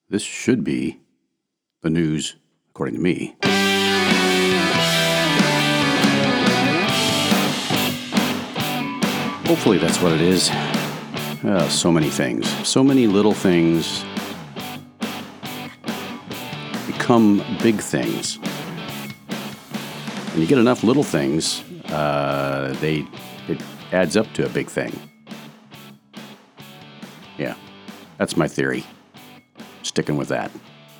This should be the news, according to me. Hopefully that's what it is. So many things. So many little things become big things. When you get enough little things, it adds up to a big thing. Yeah, that's my theory. Sticking with that.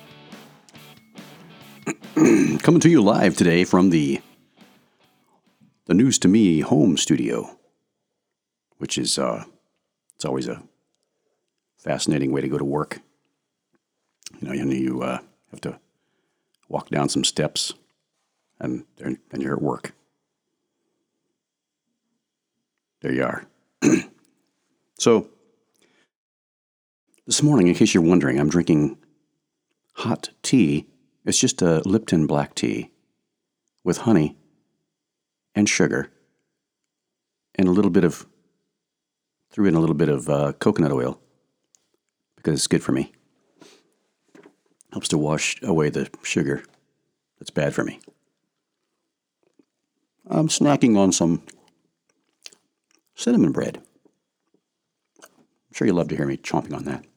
Coming to you live today from the News to Me home studio, which is it's always a fascinating way to go to work. You have to walk down some steps, and you're at work. There you are. So, this morning, in case you're wondering, I'm drinking hot tea. It's just a Lipton black tea with honey and sugar and threw in a little bit of coconut oil because it's good for me. Helps to wash away the sugar that's bad for me. I'm snacking on some cinnamon bread. I'm sure you'll love to hear me chomping on that.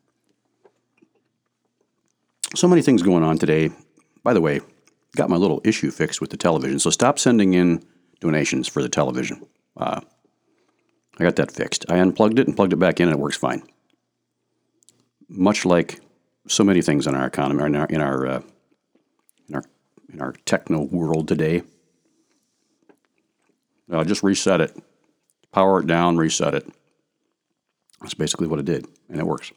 So many things going on today. By the way, got my little issue fixed with the television, so stop sending in donations for the television. I got that fixed. I unplugged it and plugged it back in, and it works fine. Much like so many things in our economy, in our techno world today, just reset it, power it down, reset it. That's basically what it did, and it works.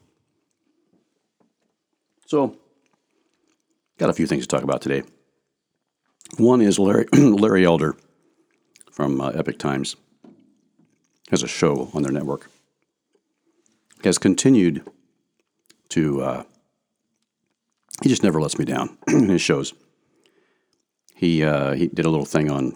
So, got a few things to talk about today. One is Larry Elder from Epic Times has a show on their network. Has continued to he just never lets me down in his shows. He did a little thing on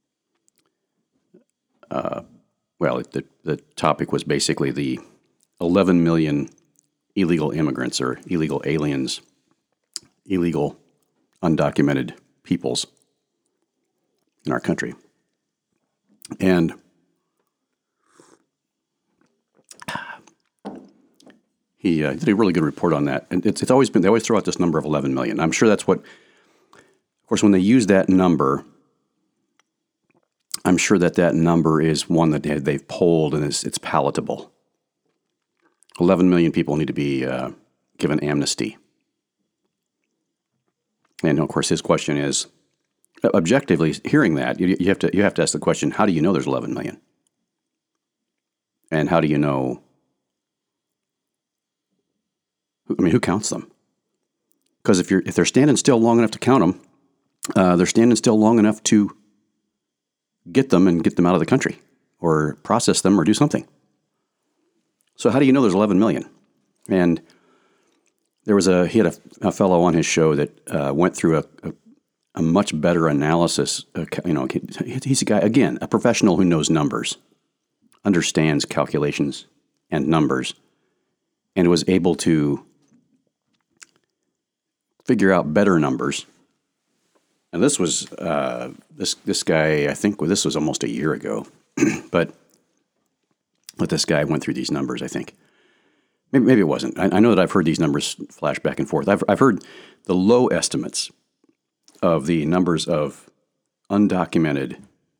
the topic was basically the 11 million illegal immigrants or illegal aliens, illegal undocumented peoples in our country. And he did a really good report on that. And it's always been, they always throw out this number of 11 million. I'm sure that's what, of course, when they use that number, I'm sure that number is one that they've polled and it's palatable. 11 million people need to be given amnesty. And of course, his question is, objectively, hearing that, you have to ask the question: how do you know there's 11 million? And how do you know? Who counts them? Because if they're standing still long enough to count them, they're standing still long enough to get them out of the country, or process them, or do something. So how do you know there's 11 million? And he had a fellow on his show that went through a much better analysis. He's a guy, again, a professional who knows numbers, understands calculations and numbers, and was able to figure out better numbers. And this was this guy, I think this was almost a year ago, but this guy went through these numbers, I think. Maybe it wasn't. I know that I've heard these numbers flash back and forth. I've heard the low estimates of the numbers of undocumented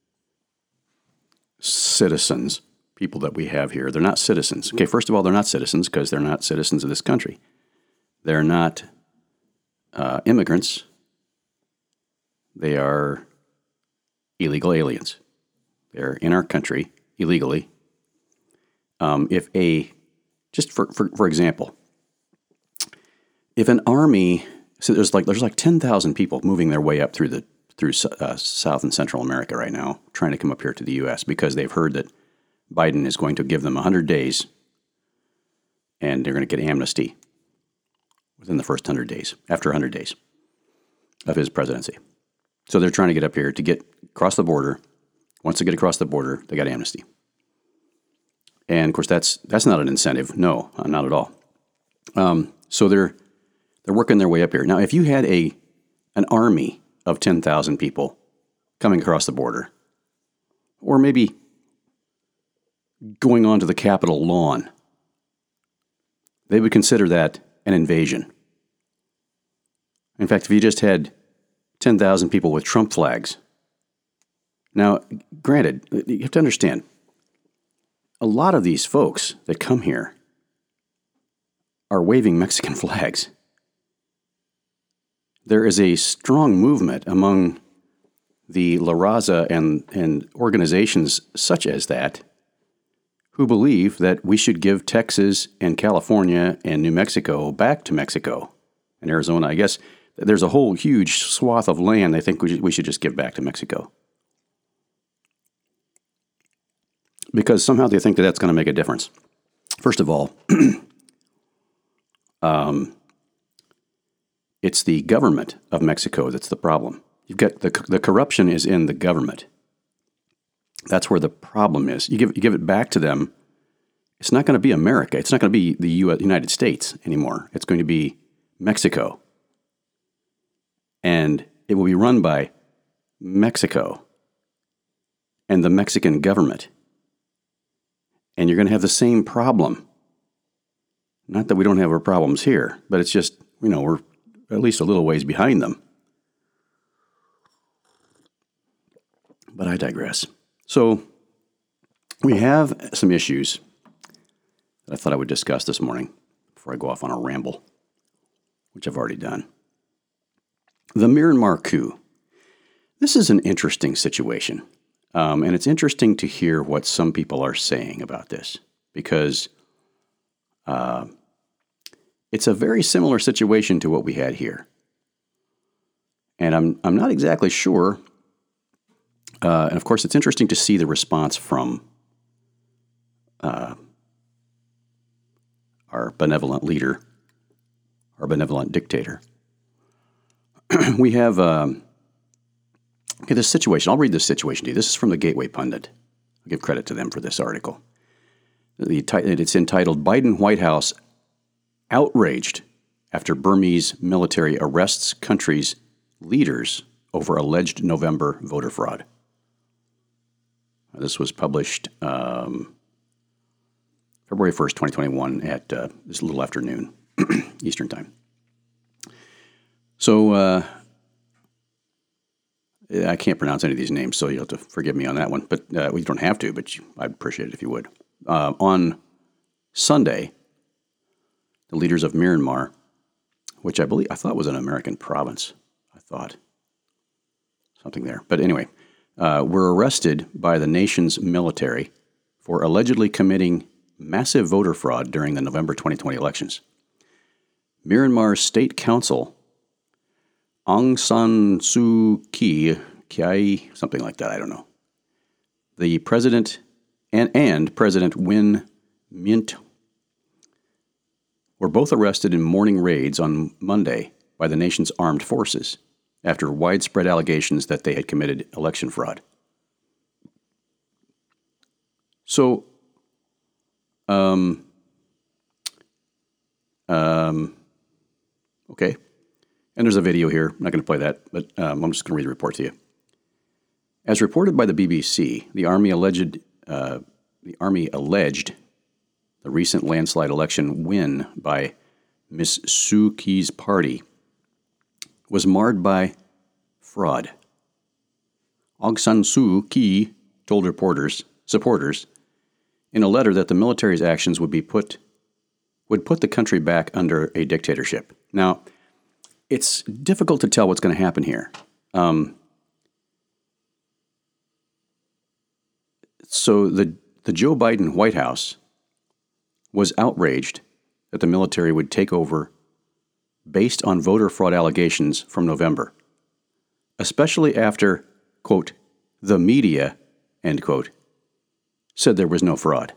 citizens, people that we have here. They're not citizens. Okay, first of all, they're not citizens because they're not citizens of this country. They're not immigrants. They are illegal aliens. They're in our country illegally. Just for example, if an army, so there's like 10,000 people moving their way up through South and Central America right now, trying to come up here to the U.S. because they've heard that Biden is going to give them 100 days, and they're going to get amnesty within the first 100 days, after 100 days of his presidency. So they're trying to get up here to get across the border. Once they get across the border, they got amnesty. And of course, that's not an incentive. No, not at all. So they're They're working their way up here. Now, if you had an army of 10,000 people coming across the border, or maybe going onto the Capitol lawn, they would consider that an invasion. In fact, if you just had 10,000 people with Trump flags. Now, granted, you have to understand, a lot of these folks that come here are waving Mexican flags. There is a strong movement among the La Raza and organizations such as that who believe that we should give Texas and California and New Mexico back to Mexico and Arizona. I guess there's a whole huge swath of land they think we should just give back to Mexico. Because somehow they think that that's going to make a difference. First of all, it's the government of Mexico that's the problem. You've got the corruption is in the government. That's where the problem is. You give it back to them. It's not going to be America. It's not going to be the United States anymore. It's going to be Mexico. And it will be run by Mexico and the Mexican government. And you're going to have the same problem. Not that we don't have our problems here, but it's just, we're at least a little ways behind them. But I digress. So we have some issues that I thought I would discuss this morning before I go off on a ramble, which I've already done. The Myanmar coup. This is an interesting situation. And it's interesting to hear what some people are saying about this because it's a very similar situation to what we had here. And I'm not exactly sure. And of course, it's interesting to see the response from our benevolent leader, our benevolent dictator. We have this situation. I'll read this situation to you. This is from the Gateway Pundit. I'll give credit to them for this article. It's entitled, Biden White House Outraged After Burmese Military Arrests Country's Leaders Over Alleged November Voter Fraud. This was published February 1st, 2021 at this little afternoon, Eastern Time. So I can't pronounce any of these names, so you'll have to forgive me on that one. But you don't have to, but I'd appreciate it if you would. On Sunday, the leaders of Myanmar, which I thought was an American province. I thought something there. But anyway, were arrested by the nation's military for allegedly committing massive voter fraud during the November 2020 elections. Myanmar's State Council, Aung San Suu Kyi, something like that, I don't know. The president and President Win Myint were both arrested in morning raids on Monday by the nation's armed forces after widespread allegations that they had committed election fraud. So, okay. And there's a video here. I'm not going to play that, but I'm just going to read the report to you. As reported by the BBC, the Army alleged the recent landslide election win by Ms. Suu Kyi's party was marred by fraud. Aung San Suu Kyi told supporters in a letter that the military's actions would put the country back under a dictatorship. Now, it's difficult to tell what's going to happen here. So the Joe Biden White House was outraged that the military would take over based on voter fraud allegations from November, especially after, quote, the media, end quote, said there was no fraud.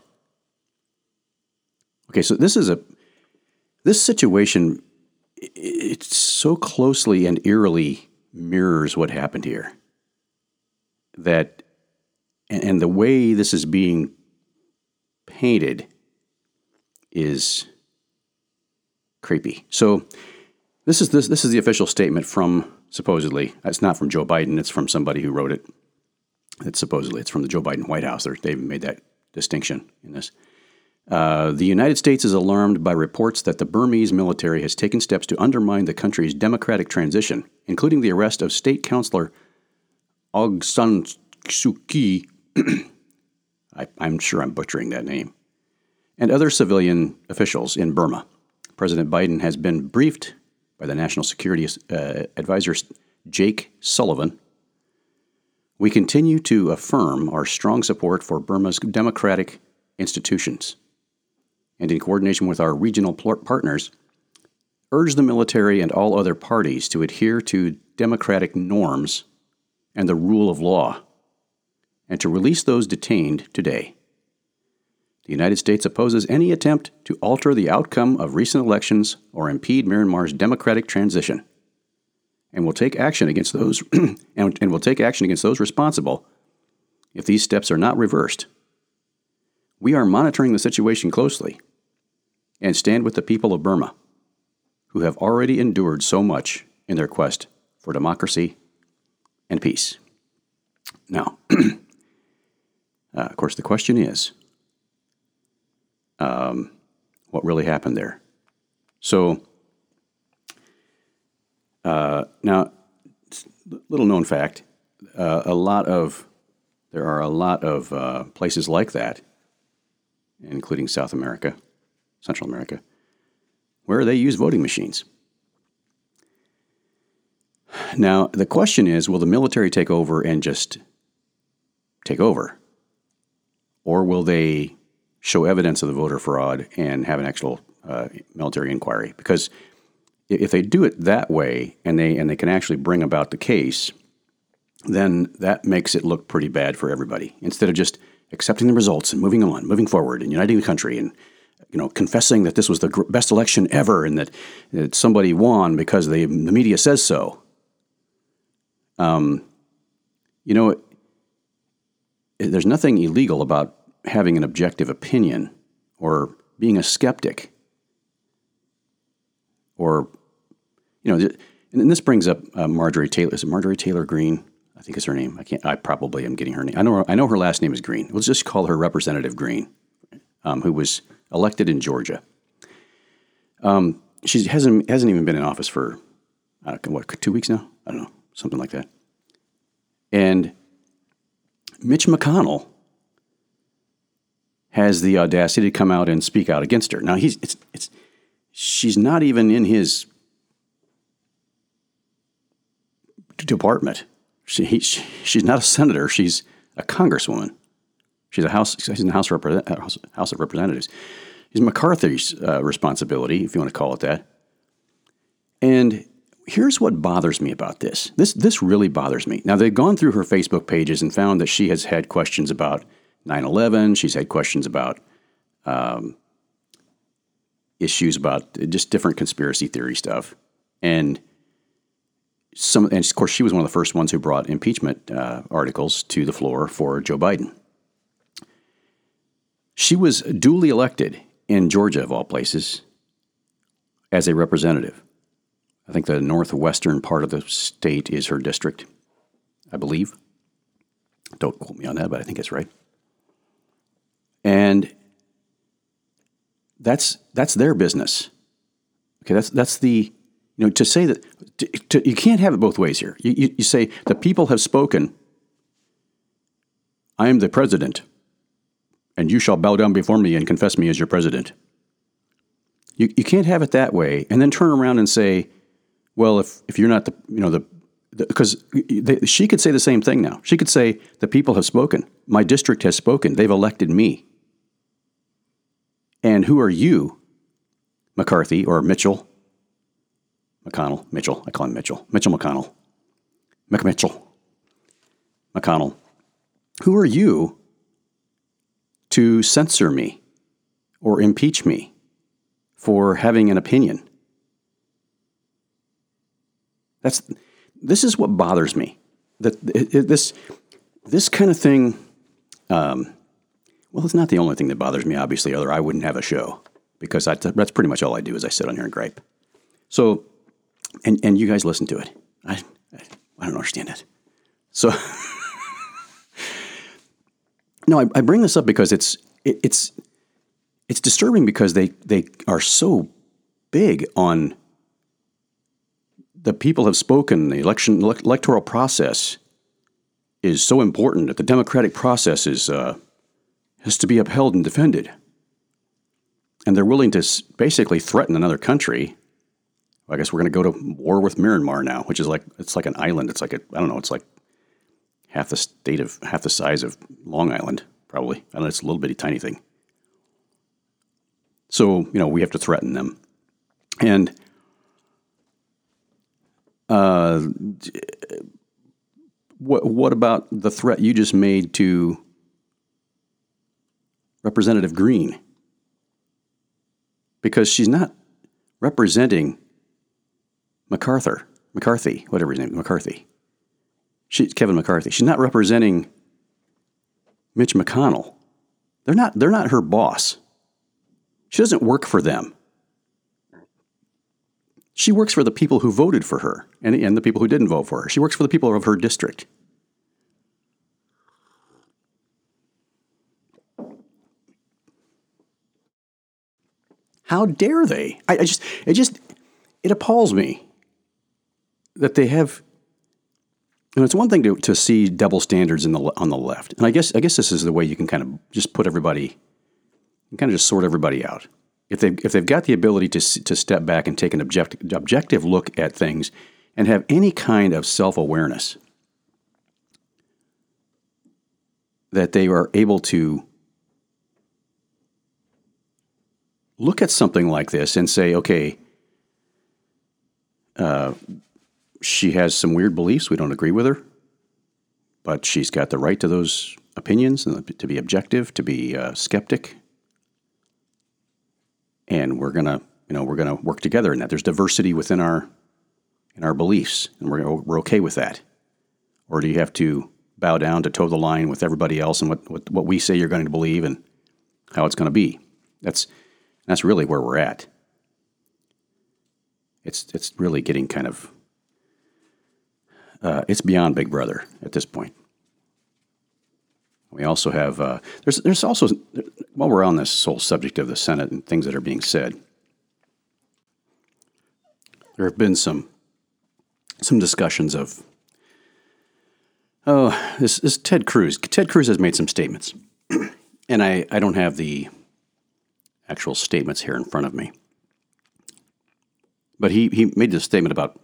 Okay, so this situation, it so closely and eerily mirrors what happened here. And the way this is being painted is creepy. So This is the official statement from, supposedly, it's not from Joe Biden, it's from somebody who wrote it. It's from the Joe Biden White House. They've made that distinction in this. The United States is alarmed by reports that the Burmese military has taken steps to undermine the country's democratic transition, including the arrest of State Councilor Aung San Suu Kyi, I'm sure I'm butchering that name, and other civilian officials in Burma. President Biden has been briefed by the National Security Advisor Jake Sullivan. We continue to affirm our strong support for Burma's democratic institutions, and in coordination with our regional partners, urge the military and all other parties to adhere to democratic norms and the rule of law, and to release those detained today. The United States opposes any attempt to alter the outcome of recent elections or impede Myanmar's democratic transition, and will take action against those and will take action against those responsible if these steps are not reversed. We are monitoring the situation closely and stand with the people of Burma, who have already endured so much in their quest for democracy and peace. Now, of course, the question is, what really happened there? So, now, little known fact, there are a lot of places like that, including South America, Central America, where they use voting machines. Now, the question is, will the military take over and just take over? Or will they show evidence of the voter fraud and have an actual military inquiry? Because if they do it that way and they can actually bring about the case, then that makes it look pretty bad for everybody. Instead of just accepting the results and moving on, moving forward and uniting the country and confessing that this was the best election ever and that somebody won because the media says so. There's nothing illegal about having an objective opinion or being a skeptic or, and this brings up Marjorie Taylor. Is it Marjorie Taylor Greene? I think is her name. I probably am getting her name. I know her last name is Greene. Let's just call her Representative Greene, who was elected in Georgia. She hasn't even been in office for, 2 weeks now? I don't know, something like that. And Mitch McConnell has the audacity to come out and speak out against her. Now, she's not even in his department. She's not a senator. She's a congresswoman. She's in the House of Representatives. It's McCarthy's responsibility, if you want to call it that. And here's what bothers me about this. This really bothers me. Now, they've gone through her Facebook pages and found that she has had questions about 9/11. She's had questions about issues about just different conspiracy theory stuff. And of course, she was one of the first ones who brought impeachment articles to the floor for Joe Biden. She was duly elected in Georgia, of all places, as a representative. I think the northwestern part of the state is her district, I believe. Don't quote me on that, but I think it's right. And that's their business. Okay, that's the, to say that, you can't have it both ways here. You say, the people have spoken, I am the president, and you shall bow down before me and confess me as your president. You can't have it that way, and then turn around and say, well, if you're not because she could say the same thing now. She could say, the people have spoken. My district has spoken. They've elected me. And who are you, McCarthy or Mitchell? McConnell. Mitchell. I call him Mitchell. Mitchell McConnell. McConnell. Who are you to censor me or impeach me for having an opinion? This is what bothers me. That this kind of thing. Well, it's not the only thing that bothers me, obviously, other I wouldn't have a show, because that's pretty much all I do is I sit on here and gripe. So And you guys listen to it. I don't understand it. So, no, I bring this up because it's disturbing because they are so big on the people have spoken. The electoral process is so important that the democratic process has to be upheld and defended. And they're willing to basically threaten another country. I guess we're going to go to war with Myanmar now, which is it's like an island. It's like it's like half the size of Long Island, probably. I don't know, it's a little bitty tiny thing. So, we have to threaten them. And what about the threat you just made to Representative Green? Because she's not representing McCarthy, whatever his name is, Kevin McCarthy. She's not representing Mitch McConnell. They're not her boss. She doesn't work for them. She works for the people who voted for her and the people who didn't vote for her. She works for the people of her district. How dare they? It appalls me that they have. And it's one thing to see double standards on the left, and I guess this is the way you can kind of just put everybody, and kind of just sort everybody out. If they've got the ability to step back and take an objective look at things, and have any kind of self-awareness, that they are able to look at something like this and say, okay, she has some weird beliefs. We don't agree with her, but she's got the right to those opinions and to be objective, to be skeptic. And we're gonna work together in that. There's diversity within our beliefs, and we're okay with that. Or do you have to bow down to toe the line with everybody else and what we say you're going to believe and how it's going to be? That's really where we're at. It's really getting kind of it's beyond Big Brother at this point. We also have there's also, while we're on this whole subject of the Senate and things that are being said, there have been some discussions of this Ted Cruz. Ted Cruz has made some statements, and I don't have the actual statements here in front of me, but he made this statement about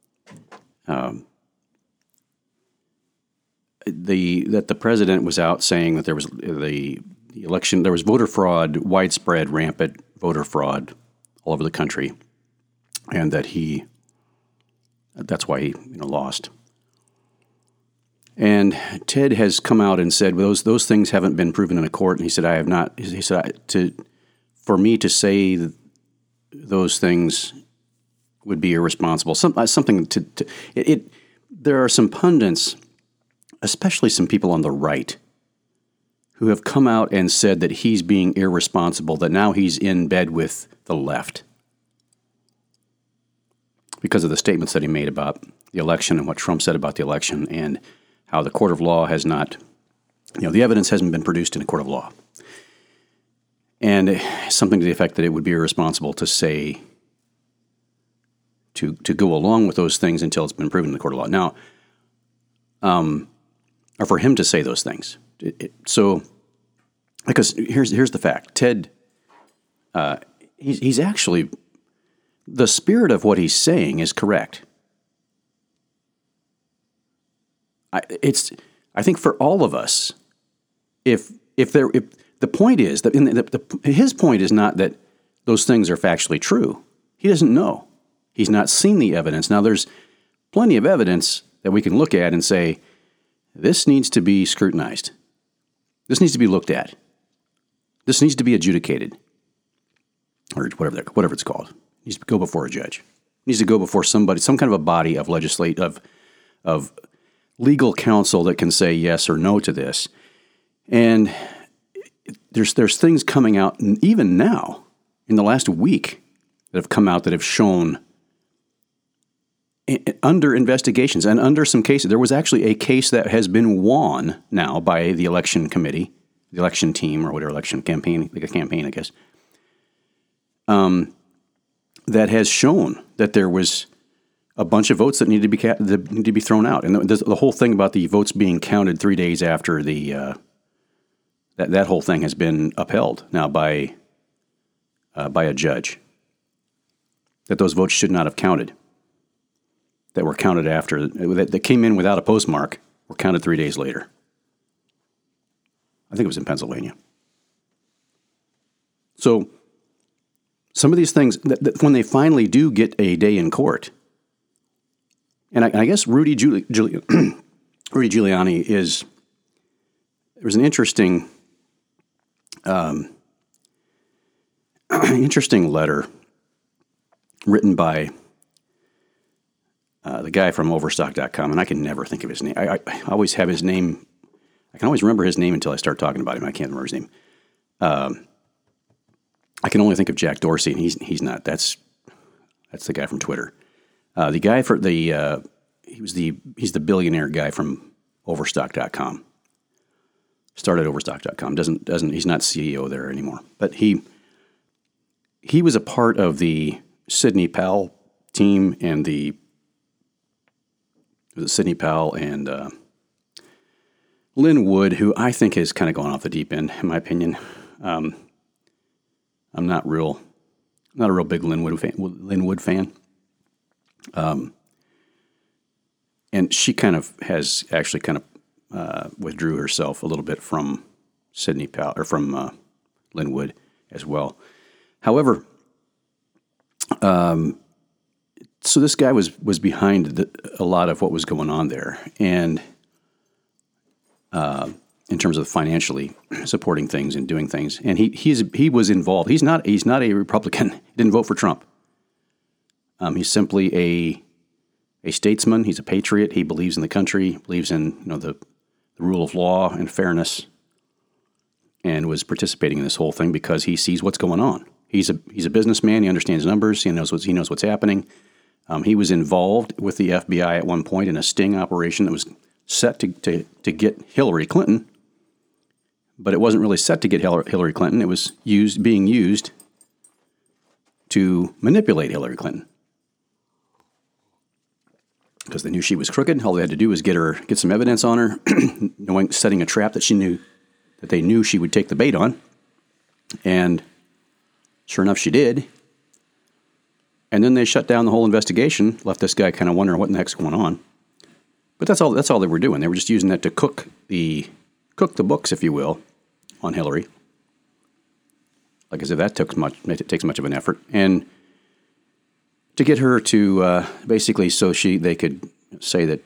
that the president was out saying that there was the election, there was voter fraud, widespread, rampant voter fraud all over the country, and that's why he lost. And Ted has come out and said, well, those things haven't been proven in a court. And he said, I have not. He said, for me to say those things would be irresponsible. Something there are some pundits, especially some people on the right, who have come out and said that he's being irresponsible, that now he's in bed with the left because of the statements that he made about the election and what Trump said about the election, and how the court of law has not, the evidence hasn't been produced in a court of law. And something to the effect that it would be irresponsible to say, to go along with those things until it's been proven in the court of law. Now, or for him to say those things. So, because here's the fact. Ted, he's actually, the spirit of what he's saying is correct. I think for all of us, if the point is that his point is not that those things are factually true. He doesn't know. He's not seen the evidence. Now, there's plenty of evidence that we can look at and say, this needs to be scrutinized. This needs to be looked at. This needs to be adjudicated, or whatever it's called. It needs to go before a judge. It needs to go before somebody, some kind of a body of of legal counsel that can say yes or no to this. And there's things coming out, even now, in the last week, that have come out that have shown under investigations and under some cases. There was actually a case that has been won now by the election committee, the election team, or whatever, election campaign, like a campaign, I guess, that has shown that there was a bunch of votes that needed to be thrown out. And the whole thing about the votes being counted 3 days after that whole thing has been upheld now by a judge, that those votes should not have counted, that were counted after, that came in without a postmark, were counted 3 days later. I think it was in Pennsylvania. So some of these things, that when they finally do get a day in court, and I guess Rudy Giuliani is, there was an interesting letter written by the guy from Overstock.com, and I can never think of his name. I always have his name. I can always remember his name until I start talking about him. I can't remember his name. I can only think of Jack Dorsey, and he's not. That's the guy from Twitter. The guy for he's the billionaire guy from Overstock.com. Started Overstock.com. He's not CEO there anymore. But he was a part of the Sidney Powell team and Sidney Powell and Lynn Wood, who I think has kind of gone off the deep end, in my opinion. I'm not a real big Lynn Wood fan. And she kind of has actually kind of withdrew herself a little bit from Sidney Powell, or from Lynn Wood as well. However, so this guy was behind a lot of what was going on there, and in terms of financially supporting things and doing things, and he was involved. He's not a Republican. He didn't vote for Trump. He's simply a statesman. He's a patriot. He believes in the country, believes in the rule of law and fairness, and was participating in this whole thing because he sees what's going on. He's a businessman. He understands numbers. He knows what's happening. He was involved with the FBI at one point in a sting operation that was set to get Hillary Clinton, but it wasn't really set to get Hillary Clinton. It was being used to manipulate Hillary Clinton, because they knew she was crooked. All they had to do was get some evidence on her, setting a trap that they knew she would take the bait on, and sure enough, she did. And then they shut down the whole investigation, left this guy kind of wondering what the heck's going on. But that's all they were doing. They were just using that to cook the books, if you will, on Hillary. Like I said, that takes much of an effort, and to get her to basically so they could say that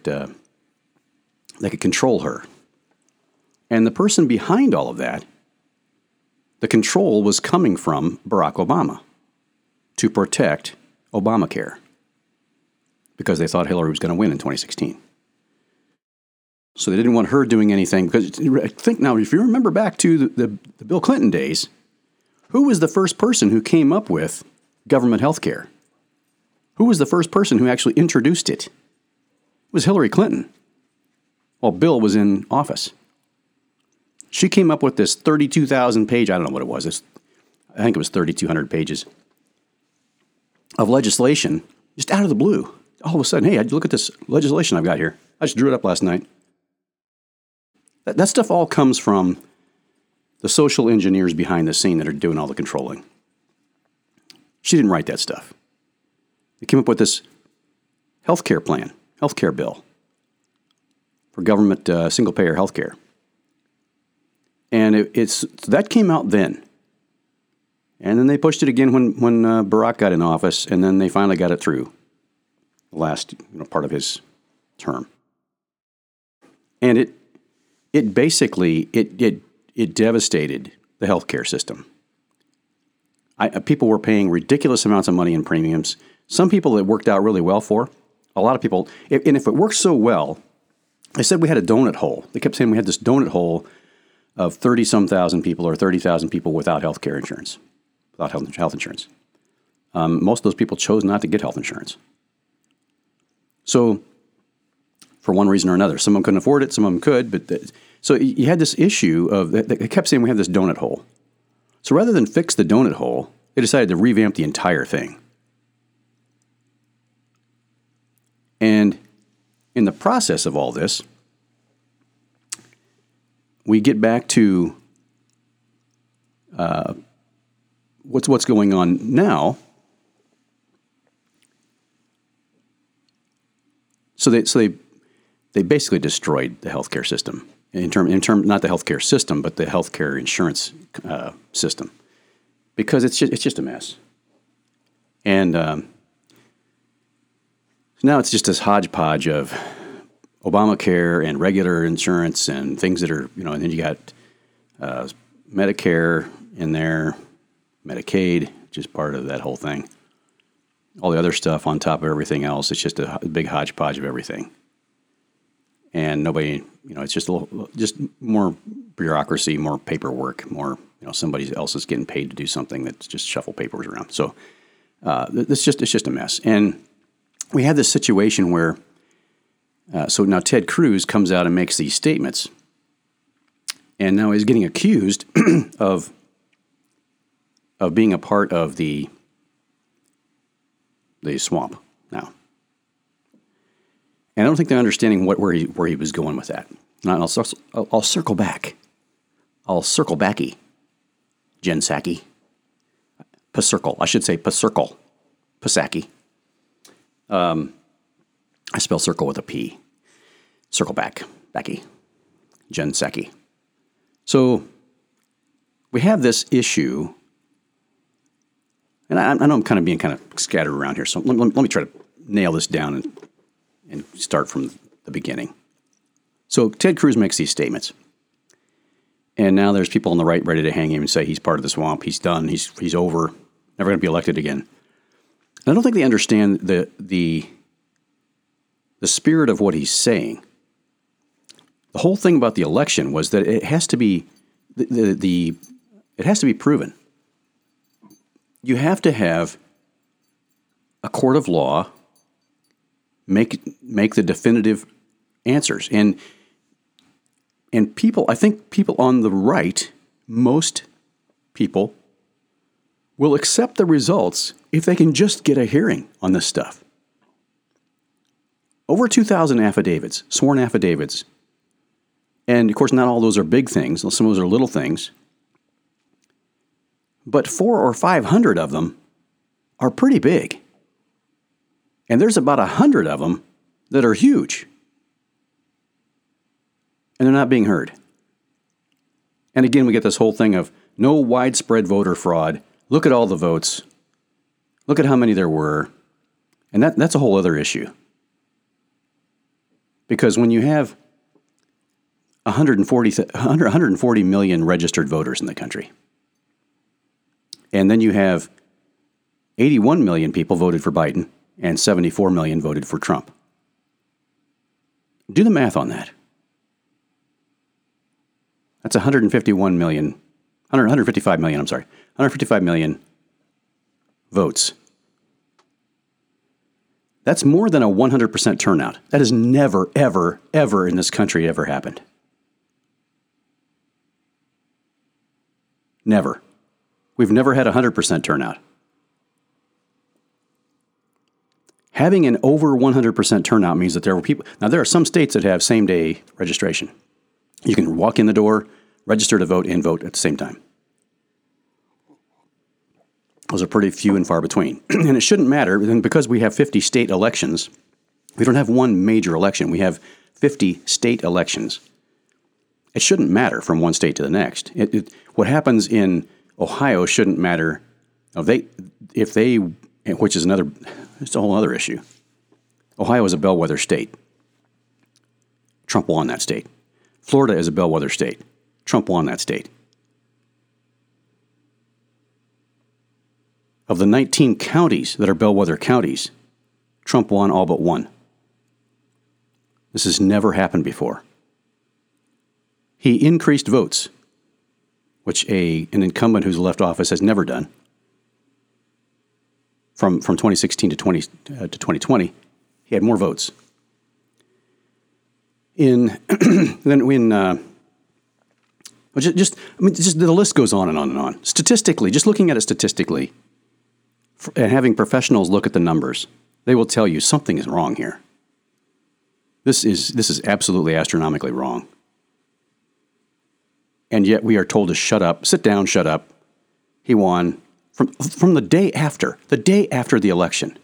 they could control her. And the person behind all of that, the control was coming from Barack Obama to protect Obamacare, because they thought Hillary was going to win in 2016. So they didn't want her doing anything, because think now, if you remember back to the Bill Clinton days, who was the first person who came up with government health care? Who was the first person who actually introduced it? It was Hillary Clinton, while Bill was in office. She came up with this 32,000 page, I don't know what it was, I think it was 3,200 pages of legislation, just out of the blue. All of a sudden, hey, look at this legislation I've got here. I just drew it up last night. That stuff all comes from the social engineers behind the scene that are doing all the controlling. She didn't write that stuff. They came up with this healthcare plan, healthcare bill for government single-payer healthcare. And that came out then. And then they pushed it again when Barack got in office, and then they finally got it through the last part of his term. And it basically devastated the healthcare system. People were paying ridiculous amounts of money in premiums. Some people it worked out really well for. A lot of people, and if it worked so well, they said we had a donut hole. They kept saying we had this donut hole of 30-some thousand people or 30,000 people without health care insurance, without health insurance. Most of those people chose not to get health insurance. So for one reason or another, some of them couldn't afford it, some of them could. So you had this issue of, they kept saying we have this donut hole. So rather than fix the donut hole, they decided to revamp the entire thing. And in the process of all this, we get back to what's going on now. So they basically destroyed the healthcare system in term not the healthcare system, but the healthcare insurance system, because it's just a mess. And now it's just this hodgepodge of Obamacare and regular insurance and things that are, and then you got Medicare in there, Medicaid, which is part of that whole thing. All the other stuff on top of everything else. It's just a big hodgepodge of everything. And nobody, it's just just more bureaucracy, more paperwork, more, somebody else is getting paid to do something that's just shuffle papers around. So it's just a mess. And we had this situation where, so now Ted Cruz comes out and makes these statements. And now he's getting accused of being a part of the swamp now. And I don't think they're understanding where he was going with that. And I'll circle back. I'll circle backy. Jen Psaki. Pacircle. I should say Pacircle. Psaki. I spell circle with a P. Circle back. Backy. Jen Psaki. So we have this issue, and I know I'm kind of being kind of scattered around here, so let me try to nail this down and start from the beginning. So Ted Cruz makes these statements, and now there's people on the right ready to hang him and say he's part of the swamp, he's done, he's over, never going to be elected again. And I don't think they understand the spirit of what he's saying. The whole thing about the election was that it has to be it has to be proven. You have to have a court of law make the definitive answers. And people, I think people on the right, most people will accept the results if they can just get a hearing on this stuff. Over 2,000 affidavits, sworn affidavits. And, of course, not all those are big things. Some of those are little things. But 400 or 500 of them are pretty big. And there's about 100 of them that are huge. And they're not being heard. And again, we get this whole thing of no widespread voter fraud. Look at all the votes. Look at how many there were. And that's a whole other issue. Because when you have 140 million registered voters in the country, and then you have 81 million people voted for Biden and 74 million voted for Trump. Do the math on that. That's 155 million votes. That's more than a 100% turnout. That has never, ever, ever in this country ever happened. Never. We've never had a 100% turnout. Having an over 100% turnout means that there were people. Now, there are some states that have same-day registration. You can walk in the door, register to vote, and vote at the same time. Those are pretty few and far between. And it shouldn't matter, because we have 50 state elections. We don't have one major election. We have 50 state elections. It shouldn't matter from one state to the next. What happens in Ohio shouldn't matter. Which is it's a whole other issue. Ohio is a bellwether state. Trump won that state. Florida is a bellwether state. Trump won that state. Of the 19 counties that are bellwether counties, Trump won all but one. This has never happened before. He increased votes, which an incumbent who's left office has never done, from 2016 to 2020. He had more votes. The list goes on and on and on. Statistically, just looking at it statistically, and having professionals look at the numbers, they will tell you something is wrong here. This is absolutely astronomically wrong. And yet we are told to shut up, sit down, shut up. He won from the day after the election.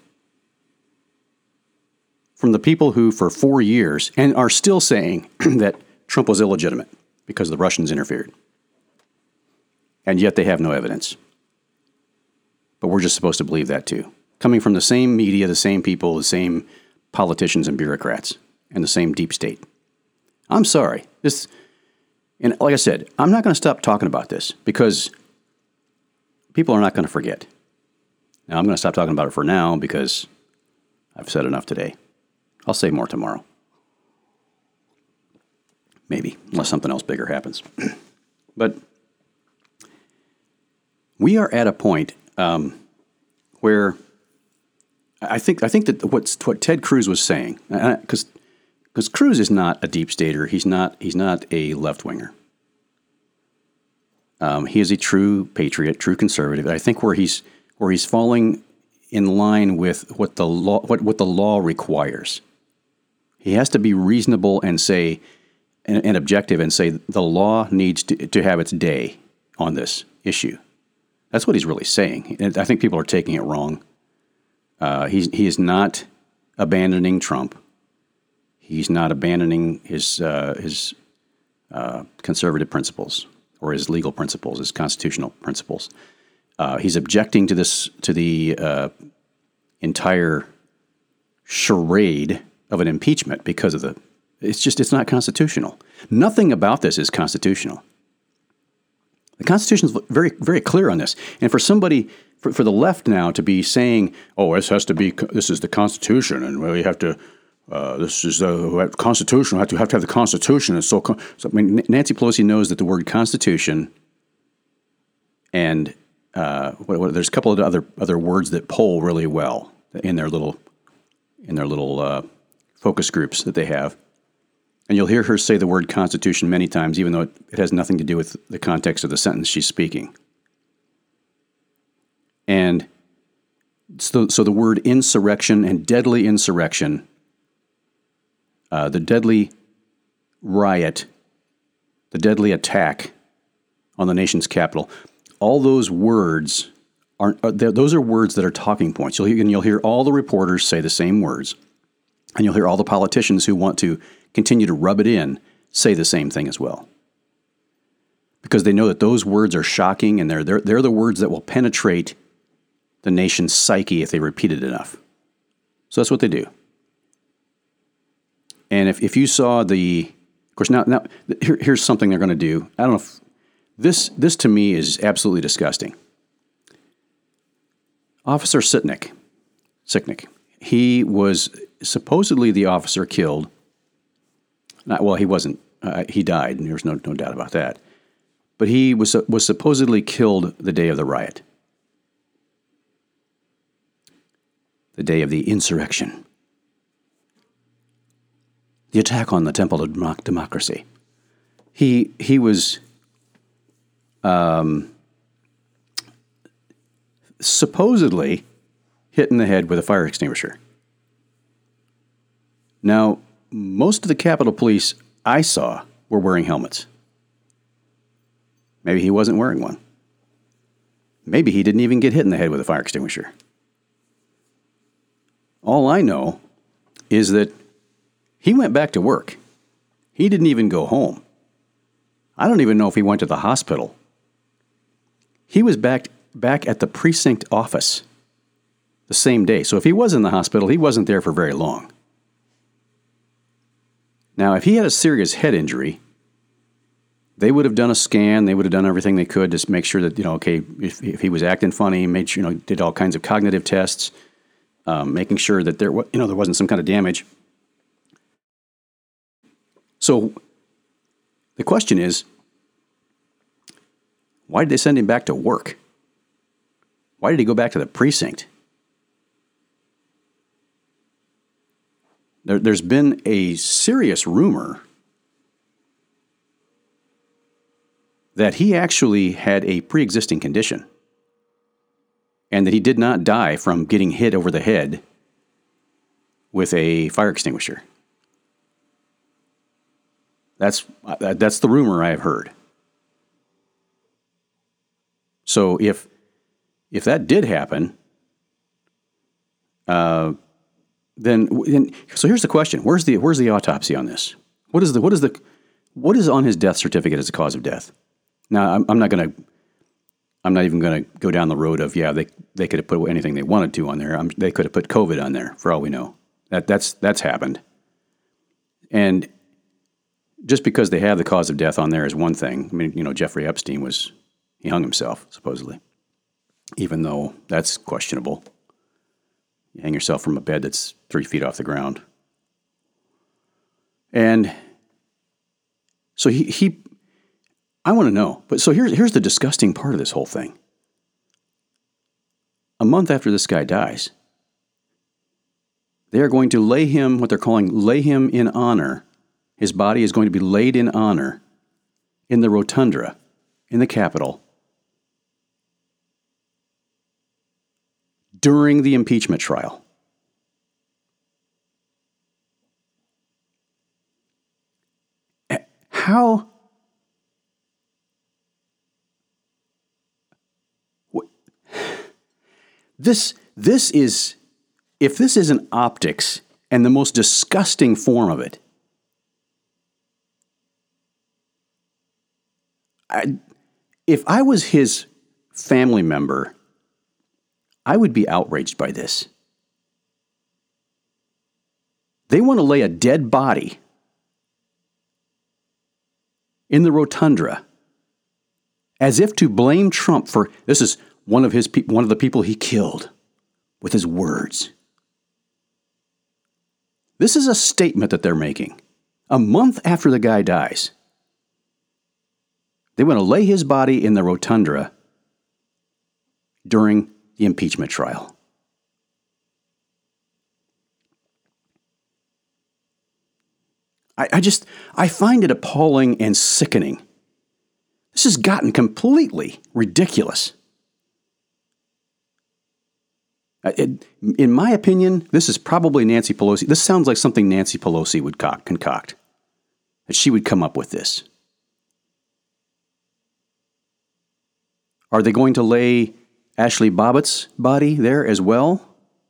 From the people who for 4 years and are still saying that Trump was illegitimate because the Russians interfered. And yet they have no evidence. But we're just supposed to believe that too. Coming from the same media, the same people, the same politicians and bureaucrats, and the same deep state. I'm sorry. And like I said, I'm not going to stop talking about this because people are not going to forget. Now, I'm going to stop talking about it for now because I've said enough today. I'll say more tomorrow. Maybe, unless something else bigger happens. But we are at a point where I think that what Ted Cruz was saying, because Cruz is not a deep stater, he's not a left winger. He is a true patriot, true conservative. I think where he's falling in line with what the law requires. He has to be reasonable and say and objective and say the law needs to have its day on this issue. That's what he's really saying. And I think people are taking it wrong. He is not abandoning Trump. He's not abandoning his conservative principles or his legal principles, his constitutional principles. He's objecting to the entire charade of an impeachment because of it's not constitutional. Nothing about this is constitutional. The Constitution is very, very clear on this. And for somebody, for the left now to be saying, "Oh, this is the Constitution, and we have to, this is constitutional. We have to have the Constitution." And so I mean, Nancy Pelosi knows that the word Constitution and there's a couple of other words that poll really well in their little focus groups that they have. And you'll hear her say the word Constitution many times, even though it has nothing to do with the context of the sentence she's speaking. And so the word insurrection and deadly insurrection, the deadly riot, the deadly attack on the nation's capital, all those words those are words that are talking points. You'll hear all the reporters say the same words, and you'll hear all the politicians who want to continue to rub it in say the same thing as well, because they know that those words are shocking, and they're the words that will penetrate the nation's psyche if they repeat it enough. So that's what they do. And if you saw of course, now here's something they're going to do. I don't know if this to me is absolutely disgusting. Officer Sicknick, he was supposedly the officer killed. Well, he wasn't. He died, and there's no doubt about that. But he was supposedly killed the day of the riot, the day of the insurrection, the attack on the Temple of Democracy. He was supposedly hit in the head with a fire extinguisher. Now, most of the Capitol Police I saw were wearing helmets. Maybe he wasn't wearing one. Maybe he didn't even get hit in the head with a fire extinguisher. All I know is that he went back to work. He didn't even go home. I don't even know if he went to the hospital. He was back at the precinct office the same day. So if he was in the hospital, he wasn't there for very long. Now, if he had a serious head injury, they would have done a scan. They would have done everything they could to make sure that, if he was acting funny, made sure, did all kinds of cognitive tests, making sure that there wasn't some kind of damage. So the question is, why did they send him back to work? Why did he go back to the precinct? There's been a serious rumor that he actually had a pre-existing condition and that he did not die from getting hit over the head with a fire extinguisher. That's the rumor I have heard. So if that did happen, then so here's the question: Where's the autopsy on this? What is on his death certificate as a cause of death? Now I'm not even gonna go down the road of they could have put anything they wanted to on there. They could have put COVID on there for all we know. That's happened. And just because they have the cause of death on there is one thing. I mean, Jeffrey Epstein he hung himself supposedly, even though that's questionable. You hang yourself from a bed that's 3 feet off the ground. And so I want to know. But so here's the disgusting part of this whole thing. A month after this guy dies, they are going to lay him, what they're calling lay him in honor. His body is going to be laid in honor in the rotunda in the Capitol during the impeachment trial. How? This is, if this isn't optics and the most disgusting form of it, if I was his family member, I would be outraged by this. They want to lay a dead body in the rotunda as if to blame Trump for this is one of the people he killed with his words. This is a statement that they're making. A month after the guy dies, they want to lay his body in the rotunda during the impeachment trial. I find it appalling and sickening. This has gotten completely ridiculous. In my opinion, this is probably Nancy Pelosi. This sounds like something Nancy Pelosi would concoct. That she would come up with this. Are they going to lay Ashley Babbitt's body there as well?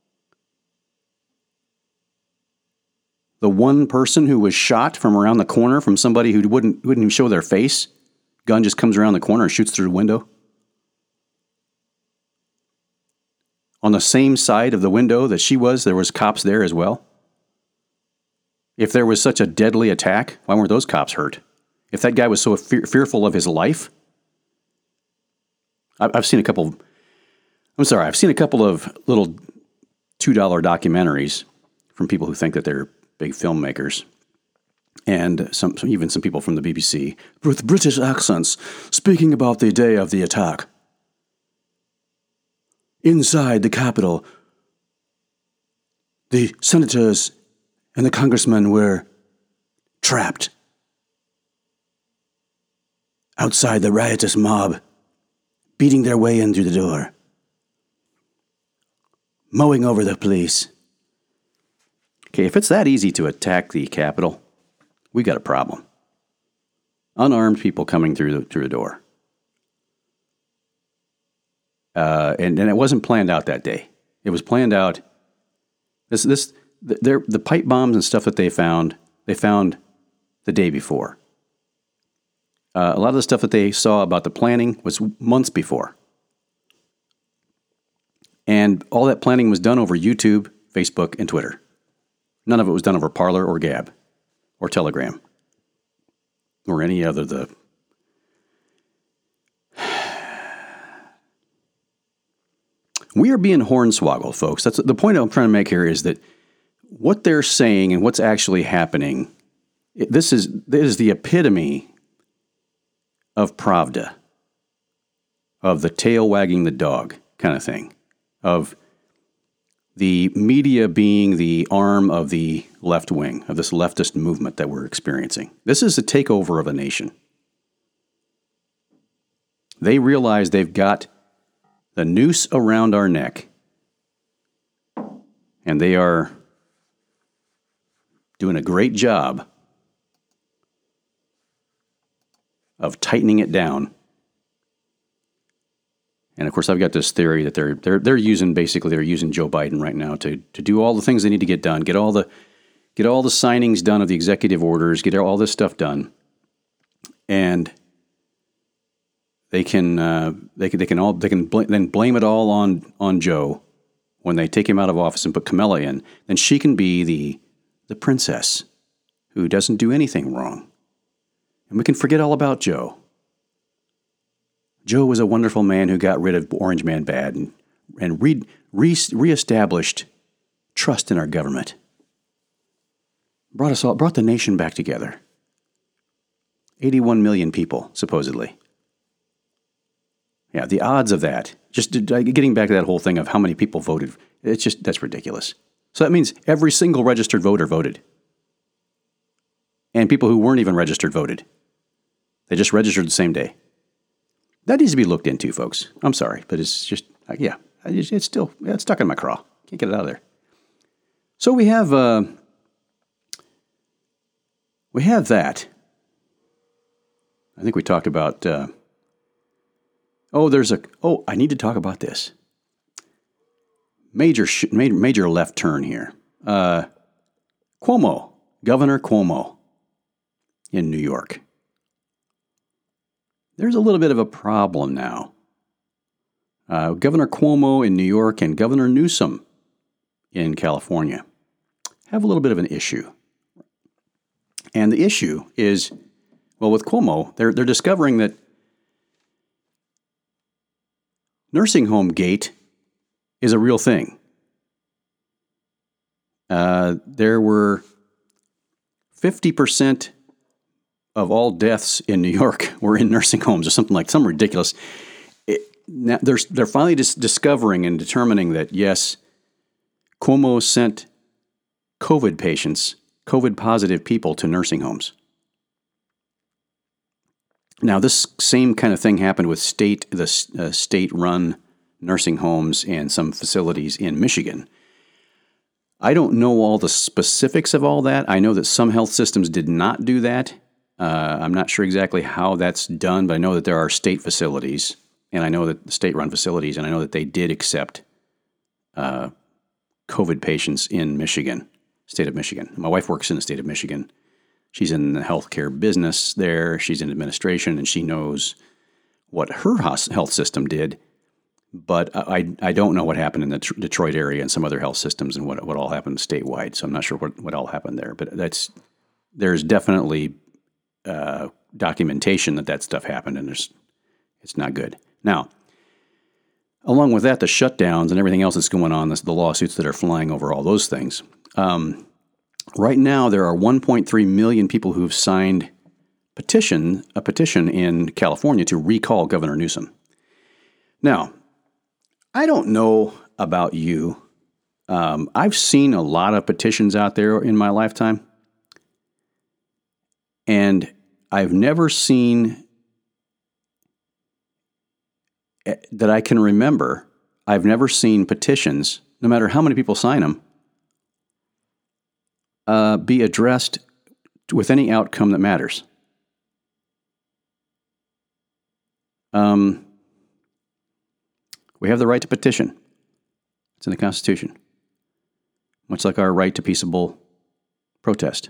The one person who was shot from around the corner from somebody who wouldn't even show their face. Gun just comes around the corner and shoots through the window. On the same side of the window that she was, there was cops there as well. If there was such a deadly attack, why weren't those cops hurt? If that guy was so fearful of his life, I've seen a couple of little $2 documentaries from people who think that they're big filmmakers, and even some people from the BBC with British accents speaking about the day of the attack. Inside the Capitol, the senators and the congressmen were trapped. Outside, the riotous mob beating their way in through the door, mowing over the police. Okay, if it's that easy to attack the Capitol, we got a problem. Unarmed people coming through the door. And it wasn't planned out that day. It was planned out. The pipe bombs and stuff that they found the day before. A lot of the stuff that they saw about the planning was months before. And all that planning was done over YouTube, Facebook, and Twitter. None of it was done over Parler or Gab or Telegram or any other We are being hornswoggled, folks. That's the point I'm trying to make here, is that what they're saying and what's actually happening, this is the epitome of Pravda, of the tail wagging the dog kind of thing, of the media being the arm of the left wing, of this leftist movement that we're experiencing. This is a takeover of a nation. They realize they've got the noose around our neck, and they are doing a great job of tightening it down. And of course, I've got this theory that they're using Joe Biden right now to do all the things they need to get done, get all the signings done of the executive orders, get all this stuff done, and they can then blame it all on Joe when they take him out of office and put Kamala in. Then she can be the princess who doesn't do anything wrong, and we can forget all about Joe. Joe was a wonderful man who got rid of Orange Man Bad and reestablished trust in our government. Brought the nation back together. 81 million people, supposedly. Yeah, the odds of that, just getting back to that whole thing of how many people voted, that's ridiculous. So that means every single registered voter voted. And people who weren't even registered voted. They just registered the same day. That needs to be looked into, folks. I'm sorry, but it's just, it's stuck in my craw. Can't get it out of there. So we have that. I think we talked about, I need to talk about this. Major left turn here. Cuomo, Governor Cuomo in New York. There's a little bit of a problem now. Governor Cuomo in New York and Governor Newsom in California have a little bit of an issue. And the issue is, with Cuomo, they're discovering that nursing home gate is a real thing. There were 50% of all deaths in New York were in nursing homes or some ridiculous. Now they're finally discovering and determining that, yes, Cuomo sent COVID positive people to nursing homes. Now, this same kind of thing happened with state-run nursing homes and some facilities in Michigan. I don't know all the specifics of all that. I know that some health systems did not do that. I'm not sure exactly how that's done, but I know that there are state facilities, and I know that state-run facilities, and I know that they did accept COVID patients in Michigan, state of Michigan. My wife works in the state of Michigan. She's in the healthcare business there. She's in administration, and she knows what her health system did. But I don't know what happened in the Detroit area and some other health systems and what all happened statewide. So I'm not sure what all happened there. But there's definitely documentation that stuff happened, and it's not good. Now, along with that, the shutdowns and everything else that's going on, the lawsuits that are flying over all those things. Right now, there are 1.3 million people who've signed a petition in California to recall Governor Newsom. Now, I don't know about you. I've seen a lot of petitions out there in my lifetime, and I've never seen, that I can remember, I've never seen petitions, no matter how many people sign them, be addressed with any outcome that matters. We have the right to petition. It's in the Constitution, much like our right to peaceable protest.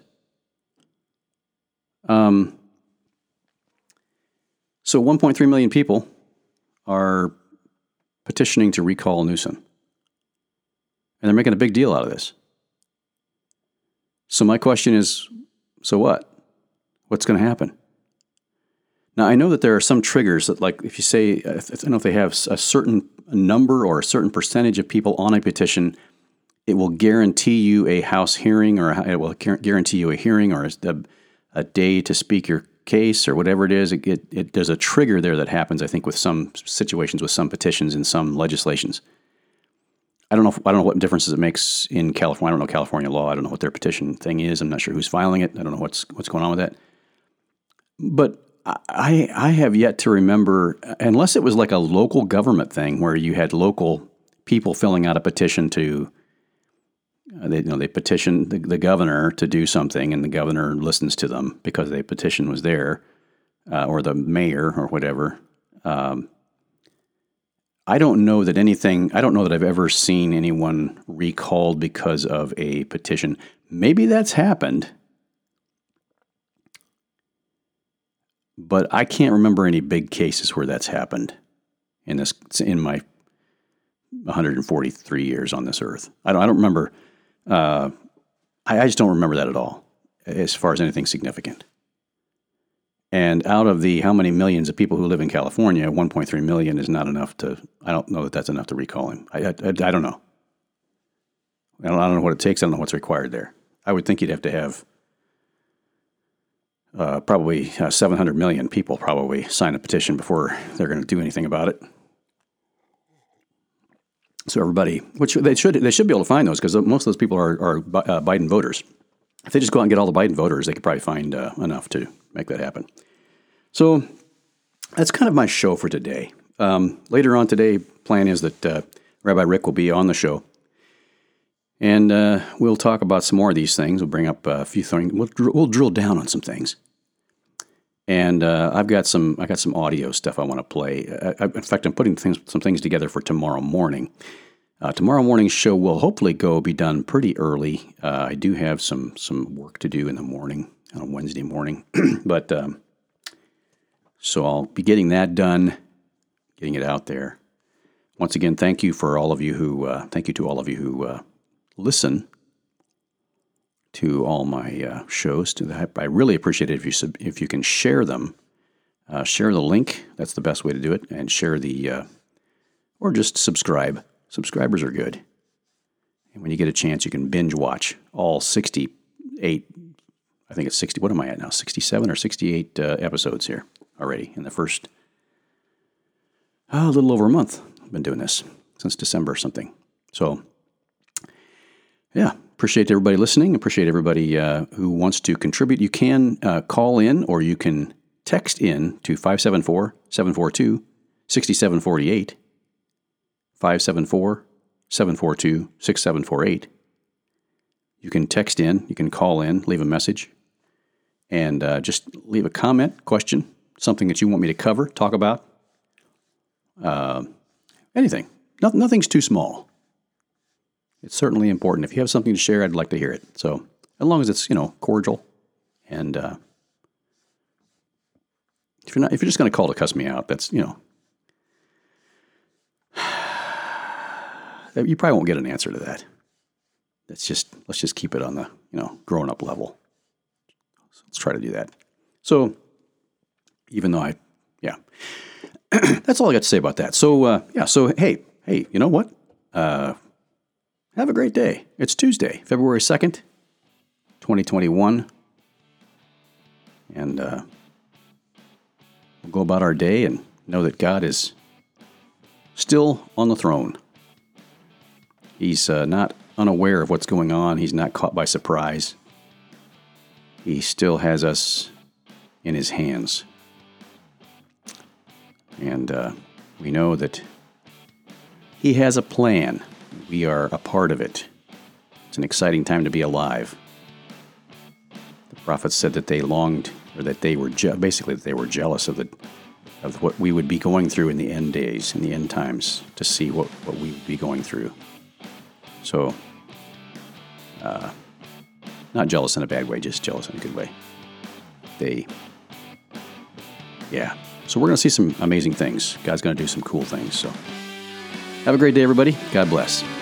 So 1.3 million people are petitioning to recall Newsom. And they're making a big deal out of this. So my question is, so what? What's going to happen? Now, I know that there are some triggers that, like, if you say, I don't know if they have a certain number or a certain percentage of people on a petition, it will guarantee you a House hearing, or it will guarantee you a hearing or a day to speak your case or whatever it is. There's a trigger there that happens, I think, with some situations with some petitions and some legislations. I don't know what differences it makes in California. I don't know California law. I don't know what their petition thing is. I'm not sure who's filing it. I don't know what's going on with that. But I have yet to remember, unless it was like a local government thing where you had local people filling out a petition to, they petition the governor to do something, and the governor listens to them because the petition was there, or the mayor or whatever. I don't know that I've ever seen anyone recalled because of a petition. Maybe that's happened, but I can't remember any big cases where that's happened in my 143 years on this earth. I don't remember. I just don't remember that at all, as far as anything significant. And out of the how many millions of people who live in California, 1.3 million is not enough to. I don't know that that's enough to recall him. I don't know. I don't know what it takes. I don't know what's required there. I would think you'd have to have probably 700 million people probably sign a petition before they're going to do anything about it. So everybody, which they should be able to find those, because most of those people are Biden voters. If they just go out and get all the Biden voters, they could probably find enough to make that happen. So that's kind of my show for today. Later on today, plan is that Rabbi Rick will be on the show, and we'll talk about some more of these things. We'll bring up a few things. We'll drill down on some things. And I got some audio stuff I want to play. In fact, I'm putting some things together for tomorrow morning. Tomorrow morning's show will hopefully be done pretty early. I do have some work to do in the morning, on a Wednesday morning. But so I'll be getting that done, getting it out there. Once again, thank you to all of you who listen to all my shows. I really appreciate it if you can share them. Share the link. That's the best way to do it. And share or just subscribe. Subscribers are good. And when you get a chance, you can binge watch all 68, I think it's 60, what am I at now, 67 or 68 episodes here already in the first, a little over a month. I've been doing this since December or something. So, yeah, appreciate everybody listening. Appreciate everybody who wants to contribute. You can call in, or you can text in to 574-742-6748. 574-742-6748. You can text in, you can call in, leave a message, and just leave a comment, question, something that you want me to cover, talk about. Anything. Nothing's too small. It's certainly important. If you have something to share, I'd like to hear it. So as long as it's, cordial, and if you're just going to call to cuss me out, that's, you probably won't get an answer to that. Let's just keep it on the, grown up level. So let's try to do that. So even though that's all I got to say about that. So, so hey, you know what? Have a great day. It's Tuesday, February 2nd, 2021. And we'll go about our day and know that God is still on the throne. He's not unaware of what's going on. He's not caught by surprise. He still has us in his hands. And we know that he has a plan. We are a part of it. It's an exciting time to be alive. The prophets said that they longed, or that they were that they were jealous of what we would be going through in the end days, in the end times, to see what we would be going through. So, not jealous in a bad way, just jealous in a good way. So we're going to see some amazing things. God's going to do some cool things. So, have a great day, everybody. God bless.